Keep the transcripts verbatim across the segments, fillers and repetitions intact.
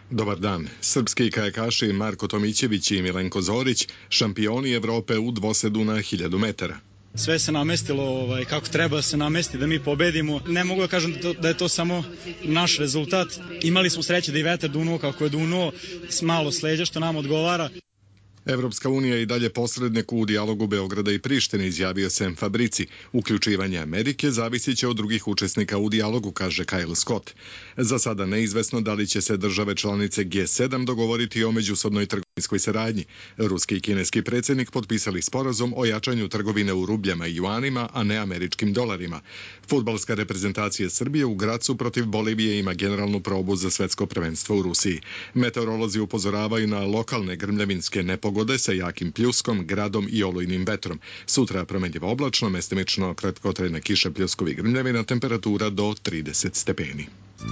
Dobar dan. Srpski kajakaši Marko Tomićević i Milenko Zorić šampioni Evrope u dvosedu na hiljadu metara. Sve se namestilo ovaj, kako treba se namesti da mi pobedimo. Ne mogu da kažem da, to, da je to samo naš rezultat. Imali smo sreće da i vetar dunuo kako je dunuo, malo sleđa što nam odgovara. Evropska unija i dalje posrednik u dijalogu Beograda i Prištine, izjavio Sam Fabrici. Uključivanje Amerike zavisit će od drugih učesnika u dijalogu, kaže Kyle Scott. Za sada neizvesno da li će se države članice G sedam dogovoriti o međusobnoj trgovinskoj saradnji. Ruski i kineski predsjednik potpisali sporazum o jačanju trgovine u rubljama i juanima, a ne američkim dolarima. Fudbalska reprezentacija Srbije u Gracu protiv Bolivije ima generalnu probu za svetsko prvenstvo u Rusiji. Meteorolozi upozoravaju na lokalne grmljavinske nepogode sa jakim pljuskom, gradom i olujnim vetrom. Sutra promenljivo oblačno, mestimično kratkotrajna kiša, pljuskovi, grmljavina, temperatura do trideset stepeni.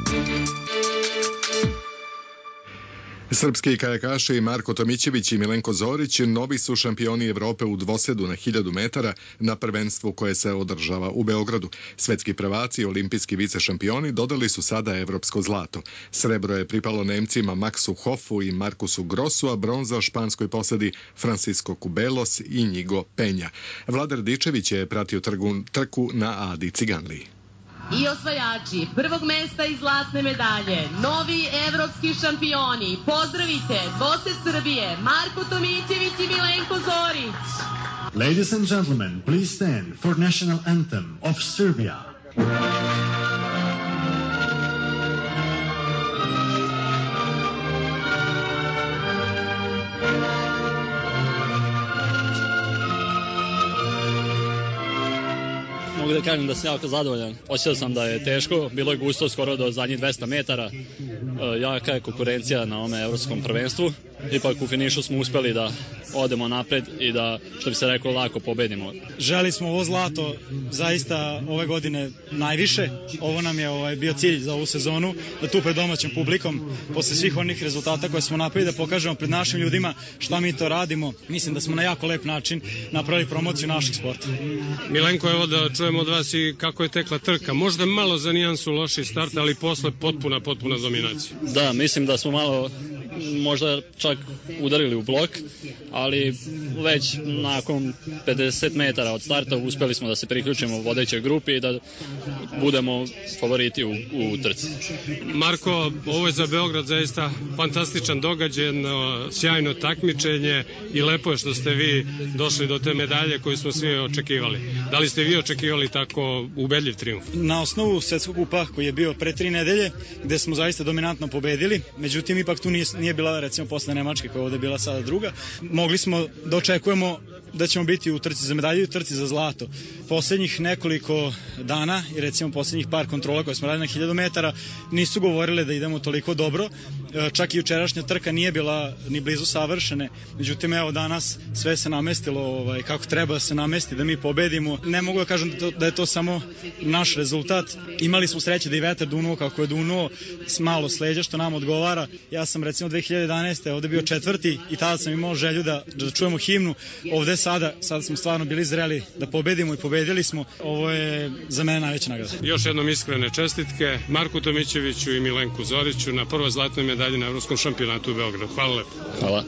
Srpski kajakaši Marko Tomićević i Milenko Zorić novi su šampioni Evrope u dvosedu na hiljadu metara na prvenstvu koje se održava u Beogradu. Svetski prvaci i olimpijski vicešampioni dodali su sada evropsko zlato. Srebro je pripalo Nemcima Maxu Hoffu i Markusu Grossu, a bronza španskoj posadi Francisco Cubelos i Njigo Penja. Vlada Radičević je pratio trgu, trku na Adi Ciganliji. I osvajači prvog mesta i zlatne medalje, novi evropski šampioni. Pozdravite dvosed Srbije, Marko Tomićević i Milenko Zorić. Ladies and gentlemen, please stand for national anthem of Serbia. Mogu da kažem da sam jako zadovoljan. Osjećao sam da je teško, bilo je gusto skoro do zadnjih dvesta metara. Jaka je konkurencija na ovome evropskom prvenstvu. Ipak u finišu smo uspeli da odemo napred i da, što bi se reklo, lako pobedimo. Želi smo ovo zlato zaista ove godine najviše. Ovo nam je ovaj, bio cilj za ovu sezonu, da tu pred domaćom publikom, posle svih onih rezultata koje smo napravili, da pokažemo pred našim ljudima šta mi to radimo. Mislim da smo na jako lep način napravili promociju našeg sporta. Milenko, evo da čujemo od vas i kako je tekla trka. Možda malo za nijansu loši start, ali posle potpuna, potpuna dominacija. Da, mislim da smo malo možda čak udarili u blok, ali već nakon pedeset metara od starta uspeli smo da se priključimo vodećoj grupi i da budemo favoriti u, u trci. Marko, ovo je za Beograd zaista fantastičan događaj, sjajno takmičenje i lepo je što ste vi došli do te medalje koju smo svi očekivali. Da li ste vi očekivali tako ubedljiv trijumf? Na osnovu svetskog kupa koji je bio pre tri nedelje, gde smo zaista dominantno pobedili, međutim ipak tu nije, nije bila recimo posle Nemačke koja je ovde bila sada druga, mogli smo da očekujemo da ćemo biti u trci za medalju i u trci za zlato. Poslednjih nekoliko dana i recimo poslednjih par kontrola koje smo radili na hiljadu metara nisu govorile da idemo toliko dobro. Čak i jučerašnja trka nije bila ni blizu savršene. Međutim, evo danas sve se namestilo ovaj, kako treba se namesti da mi pobedimo. Ne mogu da kažem da, to, da je to samo naš rezultat. Imali smo sreće da i vetar dunuo kako je dunuo, malo sleđa što nam odgovara. Ja sam recimo dve hiljade jedanaeste ovde bio četvrti i tada sam imao želju da, da čujemo himnu. Ovde sada, sada smo stvarno bili zreli da pobedimo i pobedili smo. Ovo je za mene najveća nagrada. Još jednom iskrene čestitke Marku Tomićeviću i Milenku Zoriću na prvoj zlatnoj medalji na Evropskom šampionatu u Beogradu. Hvala lepo. Hvala.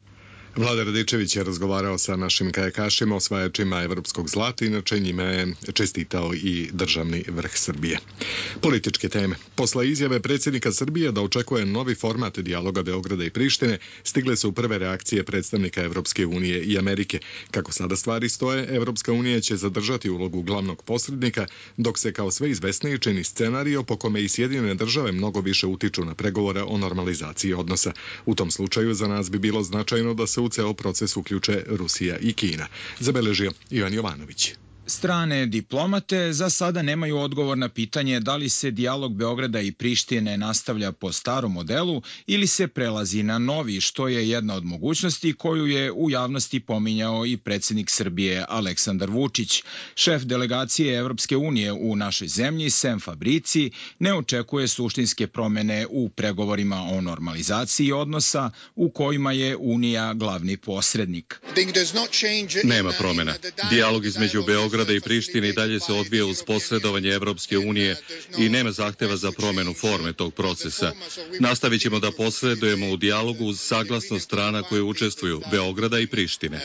Vlada Radičević je razgovarao sa našim kajakašima, osvajačima evropskog zlata, inače njima je čestitao i državni vrh Srbije. Političke teme. Posle izjave predsjednika Srbije da očekuje novi format dijaloga Beograda i Prištine, stigle su prve reakcije predstavnika Evropske unije i Amerike. Kako sada stvari stoje, Evropska unija će zadržati ulogu glavnog posrednika, dok se kao sve izvesniji čini scenario po kome i Sjedinjene države mnogo više utiču na pregovore o normalizaciji odnosa. U tom slučaju za nas bi bilo značajno da se u ceo proces uključe Rusija i Kina, zabeležio Ivan Jovanović. Strane diplomate za sada nemaju odgovor na pitanje da li se dijalog Beograda i Prištine nastavlja po starom modelu ili se prelazi na novi, što je jedna od mogućnosti koju je u javnosti pominjao i predsjednik Srbije Aleksandar Vučić. Šef delegacije Evropske unije u našoj zemlji, Sam Fabrici, ne očekuje suštinske promene u pregovorima o normalizaciji odnosa u kojima je Unija glavni posrednik. Nema promena. Dijalog između Beograda Beograda i Prištine i dalje se odvija uz posredovanje Evropske unije i nema zahteva za promenu forme tog procesa. Nastavit ćemo da posredujemo u dijalogu uz saglasnost strana koje učestvuju, Beograda i Prištine.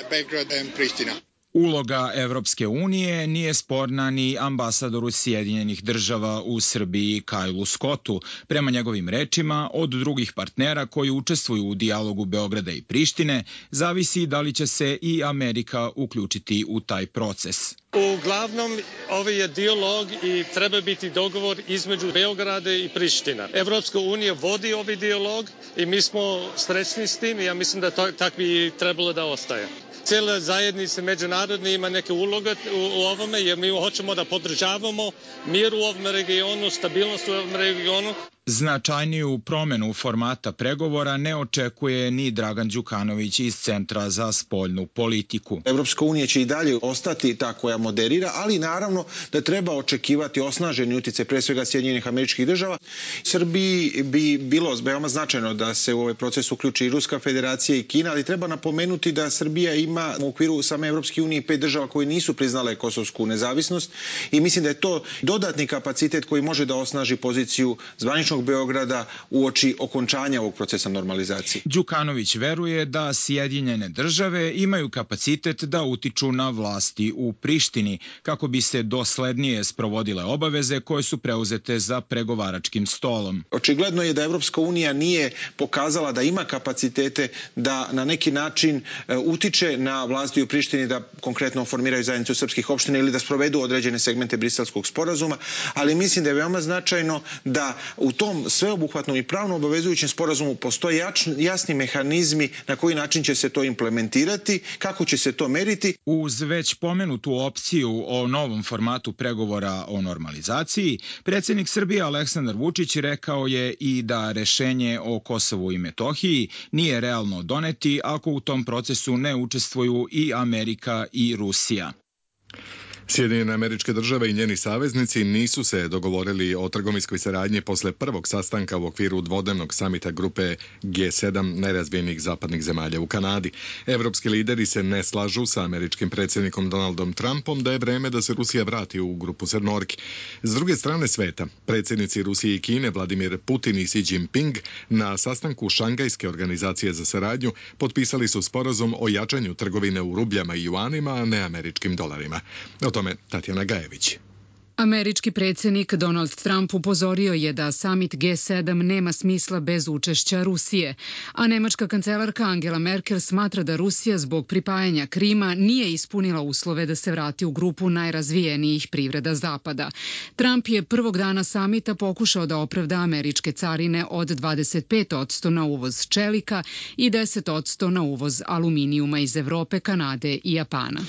Uloga Evropske unije nije sporna ni ambasadoru Sjedinjenih država u Srbiji Kajlu Scottu. Prema njegovim rečima, od drugih partnera koji učestvuju u dijalogu Beograda i Prištine, zavisi da li će se i Amerika uključiti u taj proces. Uglavnom, ovo je dijalog i treba biti dogovor između Beograda i Priština. Evropska unija vodi ovaj dijalog i mi smo srećni s tim i ja mislim da to, tak bi trebalo da ostaje. Cijela zajednica međunarodna ima neke uloga u, u ovome jer mi hoćemo da podržavamo mir u ovom regionu, stabilnost u ovom regionu. Značajniju promenu formata pregovora ne očekuje ni Dragan Đukanović iz Centra za spoljnu politiku. Evropska unija će i dalje ostati ta koja moderira, ali naravno da treba očekivati osnaženi uticaj pre svega Sjedinjenih Američkih Država. Srbiji bi bilo veoma značajno da se u ovaj proces uključi i Ruska Federacija i Kina, ali treba napomenuti da Srbija ima u okviru same Evropske unije pet država koje nisu priznale kosovsku nezavisnost i mislim da je to dodatni kapacitet koji može da osnaži poziciju zvaničnog Beograda uoči okončanja ovog procesa normalizacije. Đukanović veruje da Sjedinjene države imaju kapacitet da utiču na vlasti u Prištini kako bi se doslednije sprovodile obaveze koje su preuzete za pregovaračkim stolom. Očigledno je da Evropska unija nije pokazala da ima kapacitete da na neki način utiče na vlasti u Prištini da konkretno formiraju zajednicu srpskih opština ili da sprovedu određene segmente Briselskog sporazuma, ali mislim da je veoma značajno da u tom sveobuhvatnom i pravno obavezujućem sporazumu postoje jasni mehanizmi na koji način će se to implementirati, kako će se to meriti. Uz već pomenutu opciju o novom formatu pregovora o normalizaciji, predsjednik Srbije Aleksandar Vučić rekao je i da rešenje o Kosovu i Metohiji nije realno doneti ako u tom procesu ne učestvuju i Amerika i Rusija. Sjedinjene Američke Države i njeni saveznici nisu se dogovorili o trgovinskoj saradnji posle prvog sastanka u okviru dvodnevnog samita grupe G sedam najrazvijenijih zapadnih zemalja u Kanadi. Evropski lideri se ne slažu sa američkim predsjednikom Donaldom Trumpom da je vreme da se Rusija vrati u grupu sedmorki. S druge strane sveta, predsjednici Rusije i Kine Vladimir Putin i Xi Jinping na sastanku Šangajske organizacije za saradnju potpisali su sporazum o jačanju trgovine u rubljama i juanima, a ne američkim dolarima. O tome Tatjana Gajević. Američki predsjednik Donald Trump upozorio je da samit G sedam nema smisla bez učešća Rusije, a nemačka kancelarka Angela Merkel smatra da Rusija zbog pripajanja Krima nije ispunila uslove da se vrati u grupu najrazvijenijih privreda Zapada. Trump je prvog dana samita pokušao da opravda američke carine od dvadeset pet posto na uvoz čelika i deset posto na uvoz aluminijuma iz Evrope, Kanade i Japana.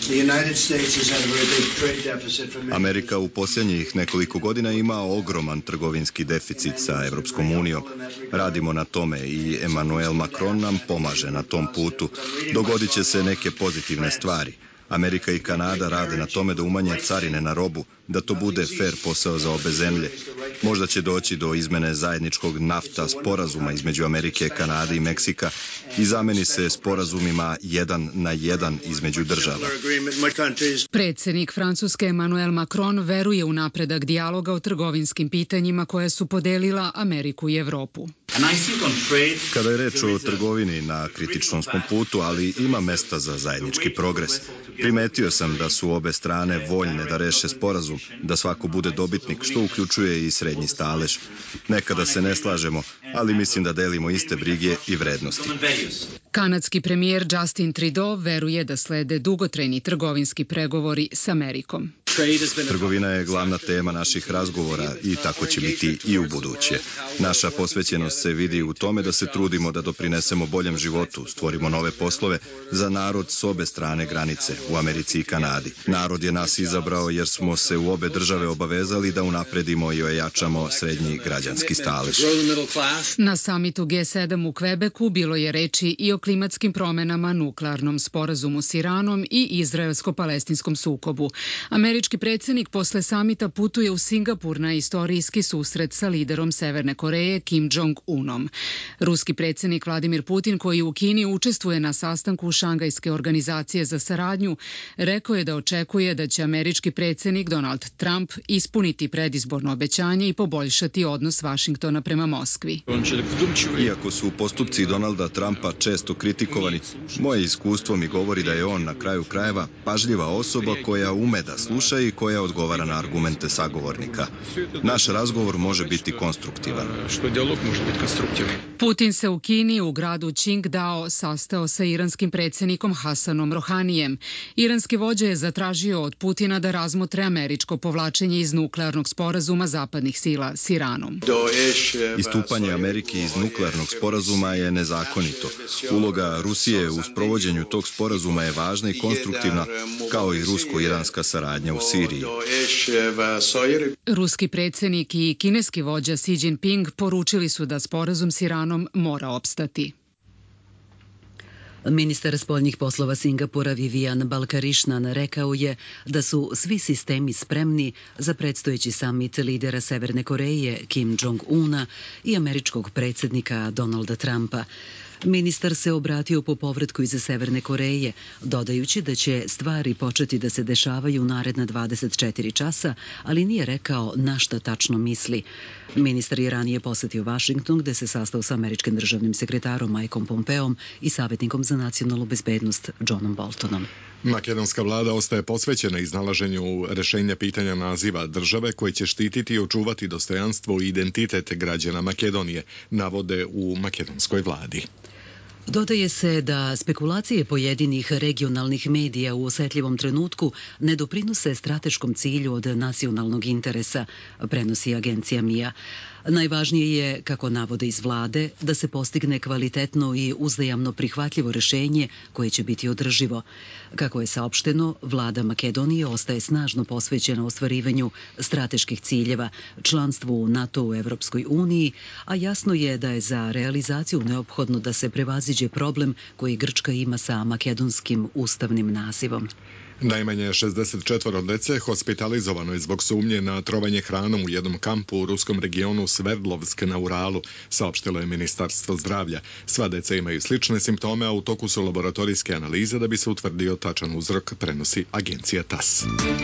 Amerika u posljednjih nekoliko godina ima ogroman trgovinski deficit sa Evropskom unijom. Radimo na tome i Emmanuel Macron nam pomaže na tom putu. Dogodit će se neke pozitivne stvari. Amerika i Kanada rade na tome da umanje carine na robu, da to bude fair posao za obe zemlje. Možda će doći do izmene zajedničkog NAFTA sporazuma između Amerike, Kanade i Meksika i zameni se sporazumima jedan na jedan između država. Predsjednik Francuske Emmanuel Macron veruje u napredak dijaloga o trgovinskim pitanjima koje su podelila Ameriku i Evropu. Kada je reč o trgovini na kritičnom smo putu, ali ima mesta za zajednički progres. Primetio sam da su obe strane voljne da reše sporazum, da svako bude dobitnik, što uključuje i srednji stalež. Nekada se ne slažemo, ali mislim da delimo iste brige i vrednosti. Kanadski premijer Justin Trudeau veruje da slede dugotrajni trgovinski pregovori s Amerikom. Trgovina je glavna tema naših razgovora i tako će biti i u buduće. Naša posvećenost se vidi u tome da se trudimo da doprinesemo boljem životu, stvorimo nove poslove za narod s obe strane granice, u Americi i Kanadi. Narod je nas izabrao jer smo se u obe države obavezali da unapredimo i ojačamo srednji građanski stalež. Na samitu G sedam u Kvebeku bilo je reči i o klimatskim promenama, nuklearnom sporazumu s Iranom i izraelsko-palestinskom sukobu. Američki predsjednik posle samita putuje u Singapur na istorijski susret sa liderom Severne Koreje Kim Jong-unom. Ruski predsjednik Vladimir Putin, koji u Kini učestvuje na sastanku Šangajske organizacije za saradnju, rekao je da očekuje da će američki predsjednik Donald Trump ispuniti predizborno obećanje i poboljšati odnos Vašingtona prema Moskvi. Iako su postupci Donalda Trumpa često kritikovani, moje iskustvo mi govori da je on na kraju krajeva pažljiva osoba koja ume da sluša i koja odgovara na argumente sagovornika. Naš razgovor može biti konstruktivan. Putin se u Kini u gradu Qingdao sastao sa iranskim predsjednikom Hasanom Rohanijem. Iranski vođa je zatražio od Putina da razmotre američko povlačenje iz nuklearnog sporazuma zapadnih sila s Iranom. Istupanje Amerike iz nuklearnog sporazuma je nezakonito. Uloga Rusije u sprovođenju tog sporazuma je važna i konstruktivna, kao i rusko-iranska saradnja u Siriji. Ruski predsjednik i kineski vođa Xi Jinping poručili su da sporazum s Iranom mora opstati. Ministar spoljnih poslova Singapura Vivian Balkarišnan rekao je da su svi sistemi spremni za predstojeći samit lidera Severne Koreje Kim Jong-una i američkog predsjednika Donalda Trumpa. Ministar se obratio po povratku iz Severne Koreje, dodajući da će stvari početi da se dešavaju naredna dvadeset četiri časa, ali nije rekao na šta tačno misli. Ministar je ranije posetio Vašington, gde se sastao sa američkim državnim sekretarom Mikeom Pompeom i savjetnikom za nacionalnu bezbednost Johnom Boltonom. Makedonska vlada ostaje posvećena iznalaženju rešenja pitanja naziva države koji će štititi i očuvati dostojanstvo i identitet građana Makedonije, navode u makedonskoj vladi. Dodaje se da spekulacije pojedinih regionalnih medija u osetljivom trenutku ne doprinose strateškom cilju od nacionalnog interesa, prenosi agencija M I A. Najvažnije je, kako navode iz vlade, da se postigne kvalitetno i uzajamno prihvatljivo rešenje koje će biti održivo. Kako je saopšteno, vlada Makedonije ostaje snažno posvećena ostvarivanju strateških ciljeva, članstvu u NATO u Evropskoj uniji, a jasno je da je za realizaciju neophodno da se prevaziđe problem koji Grčka ima sa makedonskim ustavnim nazivom. Najmanje šezdeset četvoro dece hospitalizovano je zbog sumnje na trovanje hranom u jednom kampu u ruskom regionu Sverdlovsk na Uralu, saopštilo je Ministarstvo zdravlja. Sva deca imaju slične simptome, a u toku su laboratorijske analize da bi se utvrdio tačan uzrok, prenosi agencija T A S.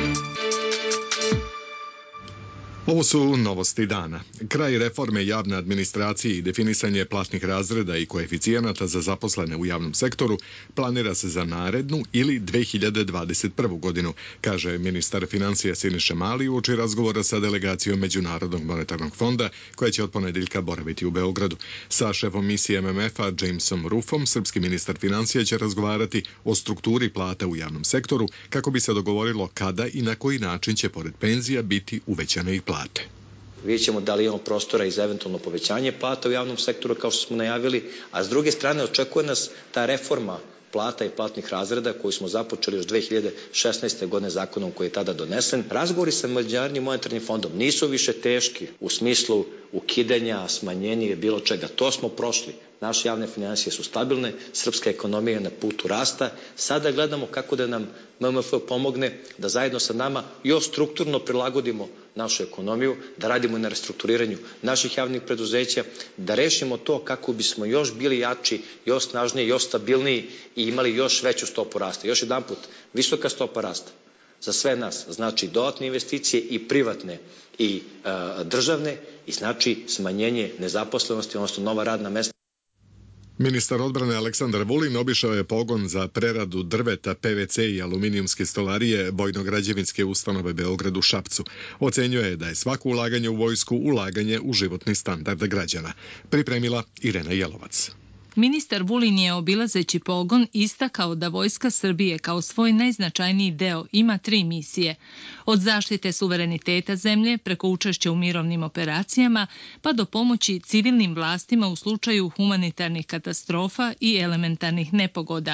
Ovo su novosti dana. Kraj reforme javne administracije i definisanje platnih razreda i koeficijenata za zaposlene u javnom sektoru planira se za narednu ili dve hiljade dvadeset prvu godinu, kaže ministar financija Siniša Mali uoči razgovora sa delegacijom Međunarodnog monetarnog fonda koja će od ponedeljka boraviti u Beogradu. Sa šefom misije M M F-a Jamesom Ruffom srpski ministar financija će razgovarati o strukturi plata u javnom sektoru kako bi se dogovorilo kada i na koji način će pored penzija biti uvećane i plate. Vidjet ćemo da li imamo prostora i za eventualno povećanje plata u javnom sektoru kao što smo najavili, a s druge strane očekuje nas ta reforma plata i platnih razreda koju smo započeli još dve hiljade šesnaeste. godine zakonom koji je tada donesen. Razgovori sa Međunarodnim monetarnim fondom nisu više teški u smislu ukidanja, smanjenja ili bilo čega. To smo prošli. Naše javne finansije su stabilne, srpska ekonomija je na putu rasta. Sada gledamo kako da nam M M F pomogne da zajedno sa nama još strukturno prilagodimo našu ekonomiju, da radimo na restrukturiranju naših javnih preduzeća, da rešimo to kako bismo još bili jači, još snažniji, još stabilniji i imali još veću stopu rasta. Još jedan put, visoka stopa rasta za sve nas znači dodatne investicije i privatne i e, državne i znači smanjenje nezaposlenosti, odnosno nova radna mesta. Ministar odbrane Aleksandar Vulin obišao je pogon za preradu drveta, P V C i aluminijumske stolarije Vojno-građevinske ustanove Beogradu Šapcu. Ocenjuje je da je svako ulaganje u vojsku ulaganje u životni standard građana. Pripremila Irena Jelovac. Ministar Vulin je obilazeći pogon istakao da Vojska Srbije kao svoj najznačajniji deo ima tri misije. Od zaštite suvereniteta zemlje preko učešća u mirovnim operacijama pa do pomoći civilnim vlastima u slučaju humanitarnih katastrofa i elementarnih nepogoda.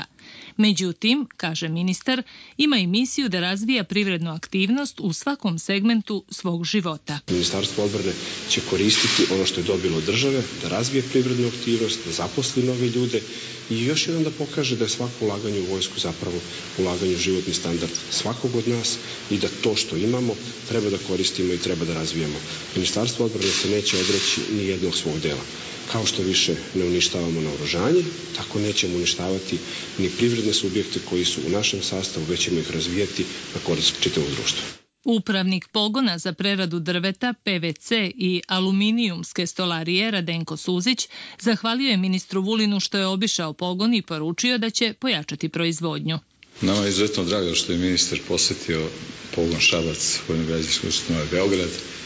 Međutim, kaže ministar, ima i misiju da razvija privrednu aktivnost u svakom segmentu svog života. Ministarstvo odbrane će koristiti ono što je dobilo od države, da razvije privrednu aktivnost, da zaposli nove ljude i još jednom da pokaže da je svako ulaganje u vojsku zapravo ulaganje u životni standard svakog od nas i da to što imamo treba da koristimo i treba da razvijamo. Ministarstvo odbrane se neće odreći ni jednog svog dela. Kao što više ne uništavamo naoružanje, tako nećemo uništavati ni privredne subjekte koji su u našem sastavu, već ćemo ih razvijati na korist čitavog društva. Upravnik pogona za preradu drveta, P V C i aluminijumske stolarije Radenko Suzić zahvalio je ministru Vulinu što je obišao pogon i poručio da će pojačati proizvodnju. Nama je izuzetno drago što je ministar posetio pogon Šabac Vojno-građevinske ustanove Beograd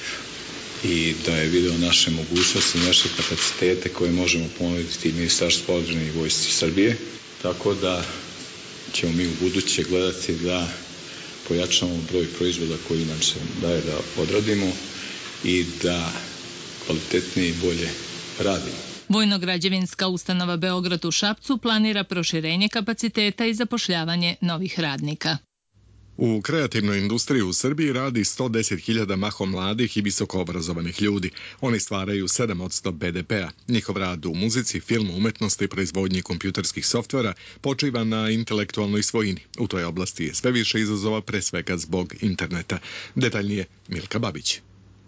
i da je video naše mogućnosti, naše kapacitete koje možemo ponuditi Ministarstvu odbrane i Vojsci Srbije. Tako da ćemo mi u buduće gledati da pojačamo broj proizvoda koji nam se daje da odradimo i da kvalitetnije i bolje radimo. Vojno-građevinska ustanova Beograd u Šapcu planira proširenje kapaciteta i zapošljavanje novih radnika. U kreativnoj industriji u Srbiji radi sto deset hiljada mahom mladih i visoko obrazovanih ljudi. Oni stvaraju sedam posto be de pea. Njihov rad u muzici, filmu, umetnosti i proizvodnji kompjuterskih softvera počiva na intelektualnoj svojini. U toj oblasti je sve više izazova, pre svega zbog interneta. Detaljnije Milka Babić.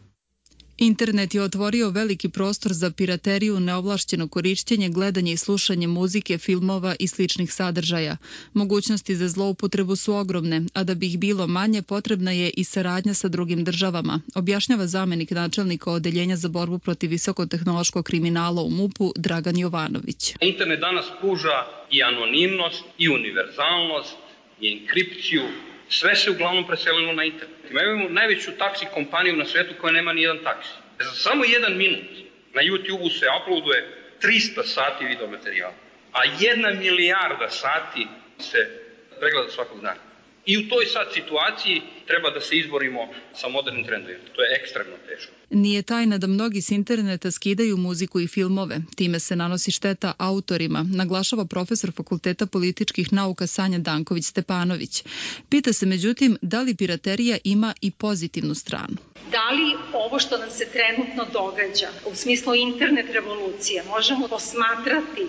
Internet je otvorio veliki prostor za pirateriju, neovlašćeno korišćenje, gledanje i slušanje muzike, filmova i sličnih sadržaja. Mogućnosti za zloupotrebu su ogromne, a da bi ih bilo manje, potrebna je i saradnja sa drugim državama, objašnjava zamenik načelnika Odeljenja za borbu protiv visokotehnološkog kriminala u MUP-u Dragan Jovanović. Internet danas pruža i anonimnost, i univerzalnost, i enkripciju. Sve se uglavnom preselilo na internet. Imamo najveću taksi kompaniju na svetu koja nema ni jedan taksi. Za samo jedan minut na YouTube-u se uploaduje trista sati videomaterijala, a jedna milijarda sati se pregleda svakog dana. I u toj sad situaciji treba da se izborimo sa modernim trendovima. To je ekstremno teško. Nije tajna da mnogi s interneta skidaju muziku i filmove. Time se nanosi šteta autorima, naglašava profesor Fakulteta političkih nauka Sanja Danković-Stepanović. Pita se međutim da li piraterija ima i pozitivnu stranu. Da li ovo što nam se trenutno događa u smislu internet revolucije možemo posmatrati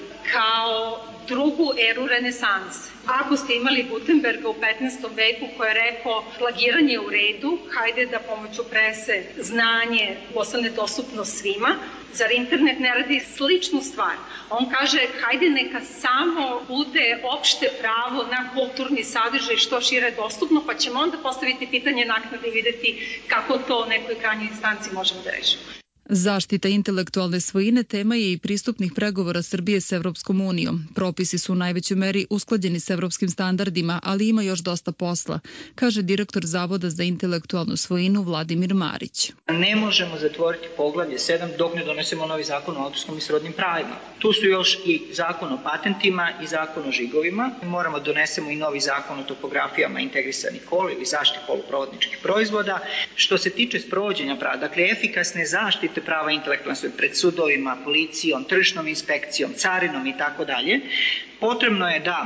kao drugu eru renesanse? Ako ste imali Gutenberga u petnaestom veku koji je rekao plagiranje je u redu, hajde da pomoću prese znanje postane dostupno svima, zar internet ne radi sličnu stvar? On kaže hajde neka samo bude opšte pravo na kulturni sadržaj što šire dostupno, pa ćemo onda postaviti pitanje naknade i videti kako to u nekoj krajnjoj instanci možemo da rešimo. Zaštita intelektualne svojine tema je i pristupnih pregovora Srbije s Evropskom unijom. Propisi su u najvećoj meri usklađeni s evropskim standardima, ali ima još dosta posla, kaže direktor Zavoda za intelektualnu svojinu Vladimir Marić. Ne možemo zatvoriti poglavlje sedam dok ne donesemo novi zakon o autorskom i srodnim pravima. Tu su još i zakon o patentima i zakon o žigovima. Moramo donesemo i novi zakon o topografijama integrisanih kola ili zaštiti poluprovodničkih proizvoda. Što se tiče sprovođenja prava, dakle efikasne zaštite prava intelektualne svojine pred sudovima, policijom, tržišnom inspekcijom, carinom i tako dalje, potrebno je da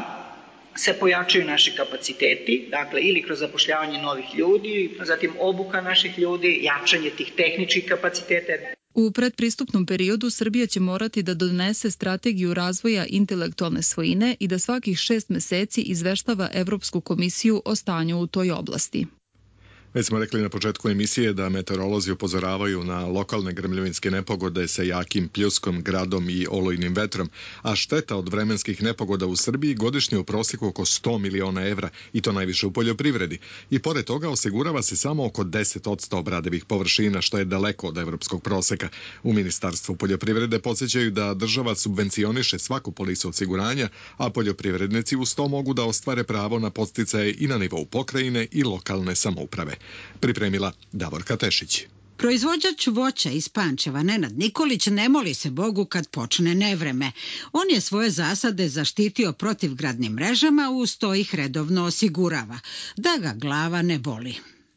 se pojačaju naši kapaciteti, dakle ili kroz zapošljavanje novih ljudi, zatim obuka naših ljudi, jačanje tih tehničkih kapaciteta. U predpristupnom periodu Srbija će morati da donese strategiju razvoja intelektualne svojine i da svakih šest meseci izveštava Evropsku komisiju o stanju u toj oblasti. Već smo rekli na početku emisije da meteorolozi upozoravaju na lokalne grmljovinske nepogode sa jakim pljuskom, gradom i olujnim vetrom, a šteta od vremenskih nepogoda u Srbiji godišnje u prosjeku oko sto miliona evra, i to najviše u poljoprivredi. I pored toga osigurava se samo oko deset posto obradivih površina, što je daleko od evropskog proseka. U Ministarstvu poljoprivrede podsjećaju da država subvencioniše svaku polisu osiguranja, a poljoprivrednici uz to mogu da ostvare pravo na podsticaje i na nivou pokrajine i lokalne samouprave. Pripremila Davorka Tešić. Proizvođač voća iz Pančeva Nenad Nikolić ne moli se Bogu kad počne nevreme. On je svoje zasade zaštitio protivgradnim mrežama, uz to ih redovno osigurava, da ga glava ne boli.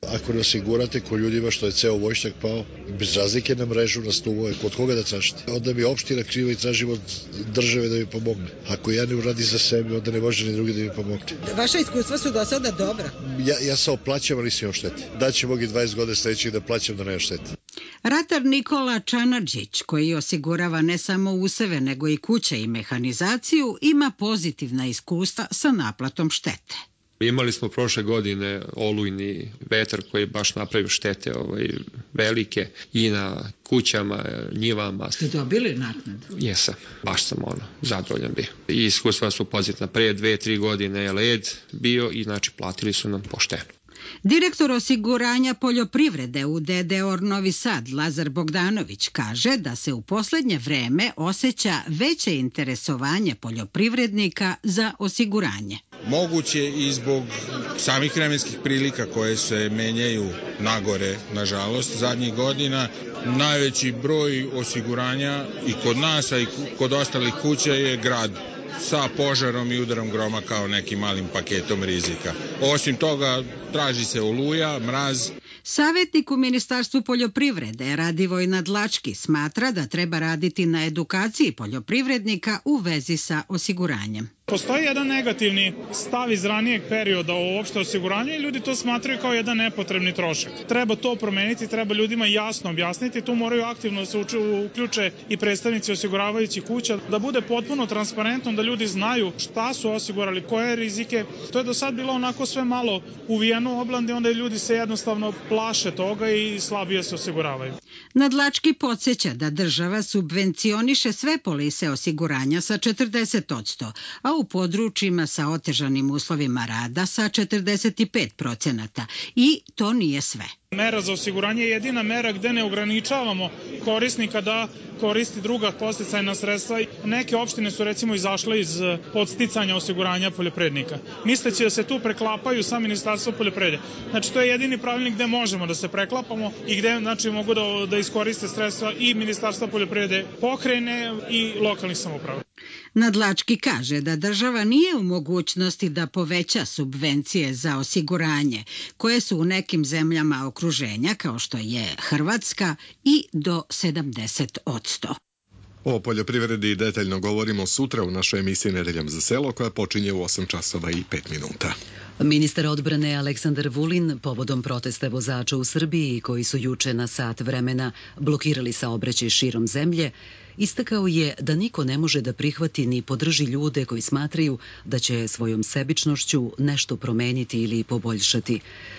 Ako ne osigurate ko ljudima što je ceo voćnjak pao, bez razlike na mrežu, na stuvove, kod koga da tražite? Onda mi opština kriva i tražimo od države da mi pomogne. Ako ja ne uradi za sebe, onda ne može ni drugi da mi pomogne. Vaša iskustva su do sada dobra? Ja, ja sam plaćam, ali nisam šteti. Daće mogi dvadeset godina sledećih da plaćam da nema šteti. Ratar Nikola Čanadžić, koji osigurava ne samo useve, nego i kuće i mehanizaciju, ima pozitivna iskustva sa naplatom štete. Imali smo prošle godine olujni vetar koji je baš napravio štete ovaj, velike i na kućama, njivama. Ste dobili naknadu? Jesam, baš sam ono, zadovoljan bio. I iskustva su pozitivna. Pre dve, tri godine je led bio i znači platili su nam pošteno. Direktor osiguranja poljoprivrede u D D O R Novi Sad, Lazar Bogdanović, kaže da se u poslednje vreme osjeća veće interesovanje poljoprivrednika za osiguranje. Moguće i zbog samih vremenskih prilika koje se menjaju nagore, nažalost, zadnjih godina. Najveći broj osiguranja i kod nas, a i kod ostalih kuća je grad sa požarom i udarom groma kao nekim malim paketom rizika. Osim toga, traži se oluja, mraz. Savjetnik u Ministarstvu poljoprivrede Radivoj Nadlački smatra da treba raditi na edukaciji poljoprivrednika u vezi sa osiguranjem. Postoji jedan negativni stav iz ranijeg perioda o uopšte osiguranju i ljudi to smatraju kao jedan nepotrebni trošak. Treba to promeniti, treba ljudima jasno objasniti, tu moraju aktivno da se uključe i predstavnici osiguravajućih kuća, da bude potpuno transparentno, da ljudi znaju šta su osigurali, koje rizike. To je do sad bilo onako sve malo uvijeno u oblandi, onda ljudi se jednostavno plaše toga i slabije se osiguravaju. Nadlački podsjeća da država subvencioniše sve polise osiguranja sa četrdeset posto, a u područjima sa otežanim uslovima rada sa četrdeset pet procenata. I to nije sve. Mera za osiguranje je jedina mera gde ne ograničavamo korisnika da koristi druga podsticajna sredstva. Neke opštine su recimo izašle iz podsticanja osiguranja poljoprivrednika, misleći da se tu preklapaju sa Ministarstvo poljoprivrede. Znači to je jedini pravilnik gde možemo da se preklapamo i gde znači, mogu da, da iskoriste sredstva i Ministarstva poljoprivrede, pokrajine i lokalnih samouprava. Nadlački kaže da država nije u mogućnosti da poveća subvencije za osiguranje, koje su u nekim zemljama okruženja, kao što je Hrvatska, i do sedamdeset posto. O poljoprivredi detaljno govorimo sutra u našoj emisiji Nedeljom za selo, koja počinje u osam časova i pet minuta. Ministar odbrane Aleksandar Vulin povodom protesta vozača u Srbiji koji su juče na sat vremena blokirali saobraćaj širom zemlje, istakao je da niko ne može da prihvati ni podrži ljude koji smatraju da će svojom sebičnošću nešto promeniti ili poboljšati.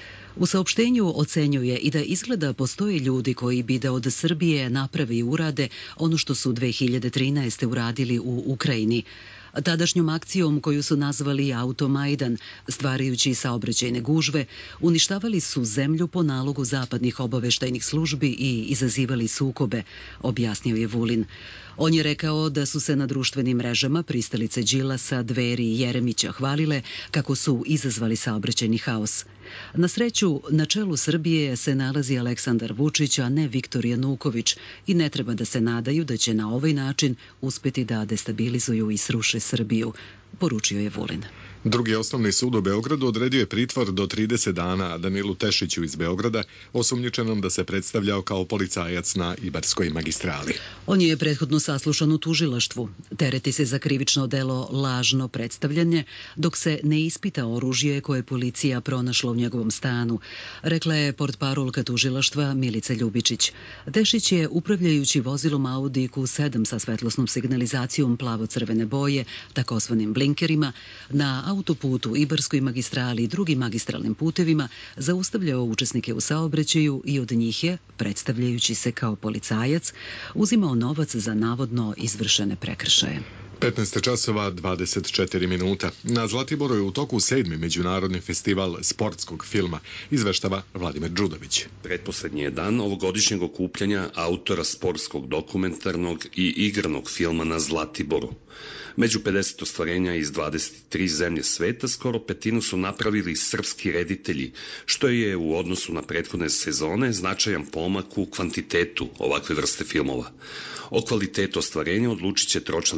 U saopštenju ocenjuje i da izgleda postoje ljudi koji bi da od Srbije naprave i urade ono što su dve hiljade trinaeste. uradili u Ukrajini. Tadašnjom akcijom koju su nazvali Automajdan, stvarajući saobraćajne gužve, uništavali su zemlju po nalogu zapadnih obaveštajnih službi i izazivali sukobe, objasnio je Vulin. On je rekao da su se na društvenim mrežama pristalice Đilasa, Dveri i Jeremića hvalile kako su izazvali saobraćajni haos. Na sreću, na čelu Srbije se nalazi Aleksandar Vučić, a ne Viktor Januković, i ne treba da se nadaju da će na ovaj način uspeti da destabilizuju i sruše Srbiju, poručio je Vulin. Drugi osnovni sud u Beogradu odredio je pritvor do trideset dana Danilu Tešiću iz Beograda, osumnjičenom da se predstavljao kao policajac na Ibarskoj magistrali. On je prethodno saslušan u tužilaštvu. Tereti se za krivično delo lažno predstavljanje, dok se ne ispita oružje koje je policija pronašla u njegovom stanu, rekla je portparolka tužilaštva Milica Ljubičić. Tešić je, upravljajući vozilom Audi Q sedam sa svetlosnom signalizacijom plavo-crvene boje, takozvanim blinkerima, na autoputu, Ibarskoj magistrali i drugim magistralnim putevima zaustavljao učesnike u saobraćaju i od njih je, predstavljajući se kao policajac, uzimao novac za navodno izvršene prekršaje. petnaest časova dvadeset četiri minuta. Na Zlatiboru je u toku sedmi međunarodni festival sportskog filma, izveštava Vladimir Đudović. Pretposlednji je dan ovogodišnjeg okupljanja autora sportskog dokumentarnog i igranog filma na Zlatiboru. Među pedeset ostvarenja iz dvadeset tri zemlje sveta skoro petinu su napravili srpski reditelji, što je u odnosu na prethodne sezone značajan pomak u kvantitetu ovakve vrste filmova. O kvalitetu ostvarenja odlučit će tročlani međunarodni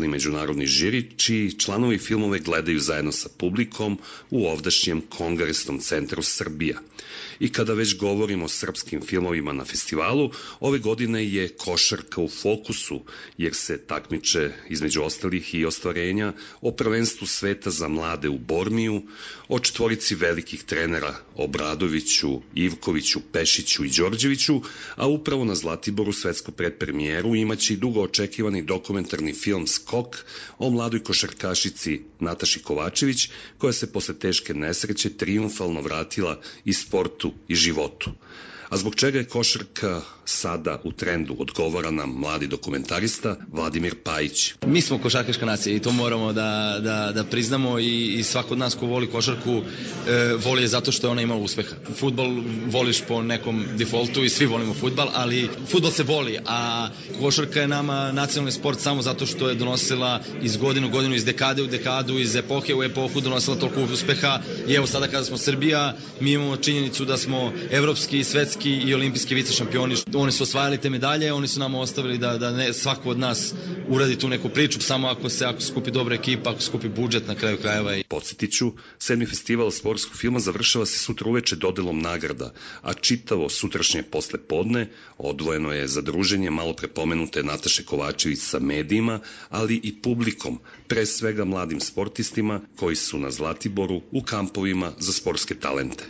međunarodni žiri, čiji članovi filmove gledaju zajedno sa publikom u ovdašnjem Kongresnom centru Srbija. I kada već govorimo o srpskim filmovima na festivalu, ove godine je košarka u fokusu, jer se takmiče između ostalih i ostvarenja o prvenstvu sveta za mlade u Bormiju, o četvorici velikih trenera Obradoviću, Ivkoviću, Pešiću i Đorđeviću, a upravo na Zlatiboru svetsku predpremijeru imaće i dugo očekivani dokumentarni film Skok o mladoj košarkašici Nataši Kovačević, koja se posle teške nesreće trijumfalno vratila i sportu i životu. A zbog čega je košarka sada u trendu, odgovara nam mladi dokumentarista Vladimir Pajić. Mi smo košarkaška nacija i to moramo da, da, da priznamo i, i svako od nas ko voli košarku e, voli je zato što je ona imala uspeha. Fudbal voliš po nekom defaultu i svi volimo fudbal, ali fudbal se voli, a košarka je nama nacionalni sport samo zato što je donosila iz godine u godinu, iz dekade u dekadu, iz epohe u epohu donosila toliko uspeha i evo sada kada smo Srbija, mi imamo činjenicu da smo evropski, svetski i olimpijski vice šampioni. Oni su osvajali te medalje, oni su nam ostavili da, da ne, svako od nas uradi tu neku priču, samo ako se ako skupi dobra ekipa, ako skupi budžet na kraju krajeva. Podsjetiću, sedmi festival sportskog filma završava se sutra uveče dodelom nagrada, a čitavo sutrašnje posle podne odvojeno je za druženje malo pre pomenute Nataše Kovačević sa medijima, ali i publikom, pre svega mladim sportistima koji su na Zlatiboru u kampovima za sportske talente.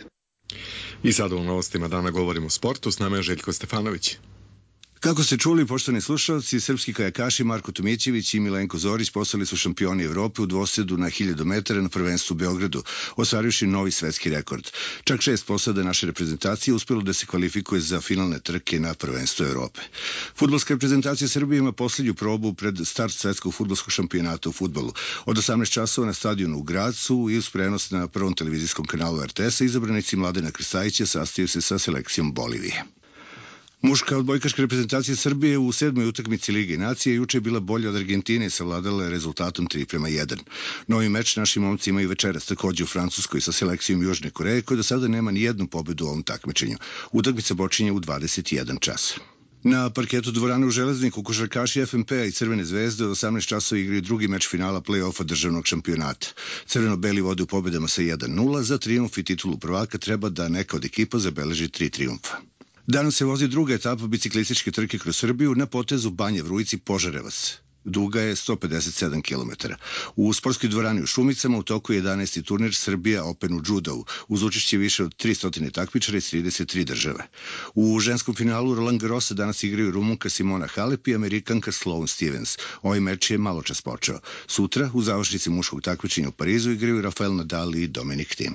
I sada u novostima dana govorimo o sportu, s nama je Željko Stefanović. Kako ste čuli, poštovani slušalci, srpski kajakaši Marko Tomićević i Milenko Zorić postali su šampioni Evrope u dvosjedu na hiljadu metara na prvenstvu u Beogradu, ostvarivši novi svetski rekord. Čak šest posada naše reprezentacije uspelo da se kvalifikuje za finalne trke na prvenstvu Evrope. Fudbalska reprezentacija Srbije ima posljednju probu pred start svetskog fudbalskog šampionata u fudbalu. Od osamnaest časova na stadionu u Gracu i uz prenos na prvom televizijskom kanalu er te es-a izabranici Mladena Krstajića sastaju se sa selekcijom Bolivije. Muška odbojkaška reprezentacija Srbije u sedmoj utakmici Lige nacije juče je bila bolja od Argentine i savladala rezultatom tri prema jedan. Novi meč naši momci imaju večeras takođe u Francuskoj sa selekcijom Južne Koreje, koja do sada nema ni jednu pobedu u ovom takmičenju. Utakmica počinje u dvadeset jedan čas. Na parketu dvorane u Železniku košarkaši ef em pe-a i Crvene zvezde od osamnaest časova igraju drugi meč finala play-offa državnog šampionata. Crveno-beli vode u pobedama sa jedan nula, za trijumf i titulu prvaka treba da neka od ekipa zabeleži tri trijumfa. Danas se vozi druga etapa biciklističke trke kroz Srbiju na potezu Banje Vrujici Požarevac. Duga je sto pedeset sedam kilometara. U sportskoj dvorani u Šumicama u toku je jedanaesti turnir Srbija Open u džudovu, uz učešće više od tristo takmičara iz trideset tri države. U ženskom finalu Roland Garrosa danas igraju Rumunka Simona Halep i Amerikanka Sloane Stevens. Ovaj meč je malo čas počeo. Sutra u završnici muškog takmičenja u Parizu igraju Rafael Nadal i Dominic Thiem.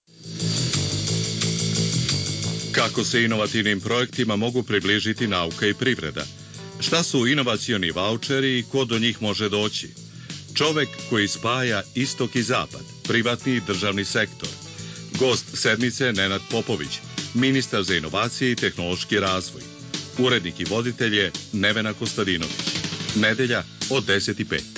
Kako se inovativnim projektima mogu približiti nauka i privreda? Šta su inovacioni vaučeri i ko do njih može doći? Čovek koji spaja istok i zapad, privatni i državni sektor. Gost sedmice Nenad Popović, ministar za inovacije i tehnološki razvoj. Urednik i voditelj je Nevena Kostadinović. Nedelja od deset i pet.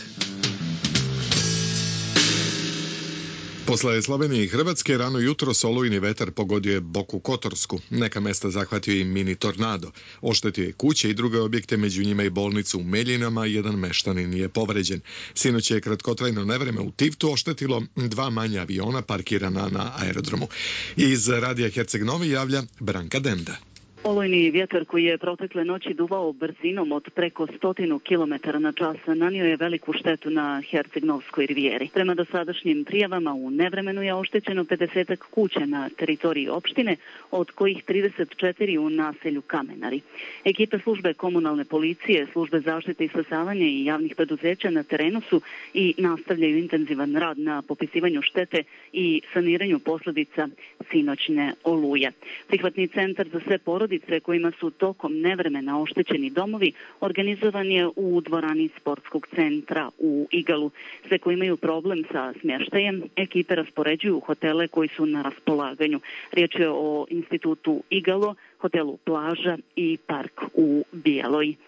Posle Slovenije i Hrvatske, rano jutro olujni vetar pogodio je Boku Kotorsku. Neka mesta zahvatio i mini tornado. Oštetio je kuće i druge objekte, među njima i bolnicu u Meljinama, jedan meštanin je povređen. Sinoć je kratkotrajno nevreme u Tivtu oštetilo dva manja aviona parkirana na aerodromu. Iz Radija Herceg Novi javlja Branka Denda. Olujni vjetar koji je protekle noći duvao brzinom od preko stotinu kilometara na čas nanio je veliku štetu na Herceg-Novskoj rivijeri. Prema dosadašnjim prijavama u nevremenu je oštećeno pedeset kuća na teritoriji opštine, od kojih trideset četiri u naselju Kamenari. Ekipe službe komunalne policije, službe zaštite i spasavanja i javnih preduzeća na terenu su i nastavljaju intenzivan rad na popisivanju štete i saniranju posljedica sinoćne oluje. Prihvatni centar za sve porodice kojima su tokom nevremena oštećeni domovi organizovan je u dvorani sportskog centra u Igalu. Sve koji imaju problem sa smještajem, ekipe raspoređuju hotele koji su na raspolaganju. Riječ je o institutu Igalo, hotelu Plaža i park u Bijeloj.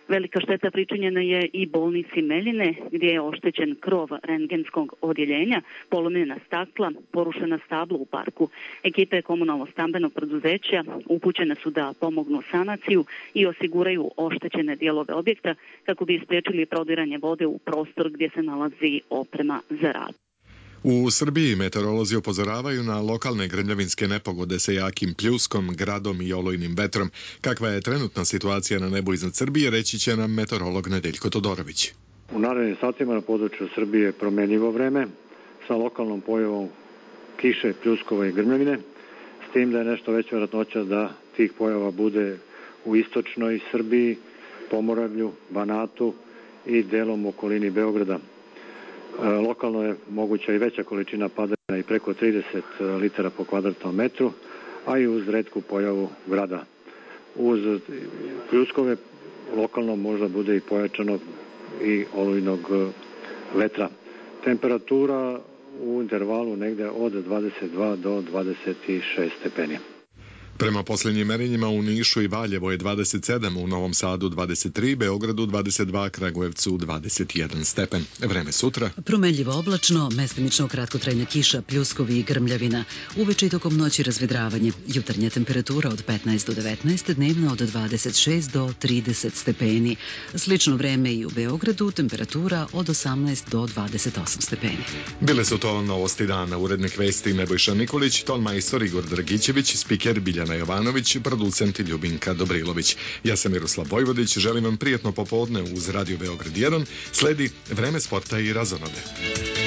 Velika šteta pričinjena je i bolnici Meljine, gdje je oštećen krov rentgenskog odjeljenja, polomljena stakla, porušena stabla u parku. Ekipe komunalno-stambenog preduzeća upućene su da pomognu sanaciju i osiguraju oštećene dijelove objekta kako bi spriječili prodiranje vode u prostor gdje se nalazi oprema za rad. U Srbiji meteorolozi upozoravaju na lokalne grmljavinske nepogode sa jakim pljuskom, gradom i olujnim vetrom. Kakva je trenutna situacija na nebu iznad Srbije, reći će nam meteorolog Nedeljko Todorović. U narednim satima na području Srbije je promenljivo vreme sa lokalnom pojavom kiše, pljuskova i grmljavine, s tim da je nešto veća vjerojatnoća da tih pojava bude u istočnoj Srbiji, Pomoravlju, Banatu i delom okolini Beograda. Lokalno je moguća i veća količina padanja i preko trideset litara po kvadratnom metru, a i uz retku pojavu grada. Uz pljuskove lokalno možda bude i pojačano i olujnog vetra. Temperatura u intervalu negde od dvadeset dva do dvadeset šest stepeni. Prema posljednjim merenjima u Nišu i Valjevo je dvadeset sedam, u Novom Sadu dvadeset tri, Beogradu dvadeset dva, Kragujevcu dvadeset jedan stepen. Vreme sutra. Promenljivo oblačno, mestimično kratkotrajna kiša, pljuskovi i grmljavina. Uveče i tokom noći razvedravanje. Jutarnja temperatura od petnaest do devetnaest, dnevna od dvadeset šest do trideset stepeni. Slično vreme i u Beogradu, temperatura od osamnaest do dvadeset osam stepeni. Bile su to novosti dana. Urednik vesti Nebojša Nikolić, tonmajstor Igor Dragićević, spiker Biljana Jovanović, producent Ljubinka Dobrilović. Ja sam Miroslav Vojvodić, želim vam prijatno popodne uz Radio Beograd jedan. Sledi vreme sporta i razonode.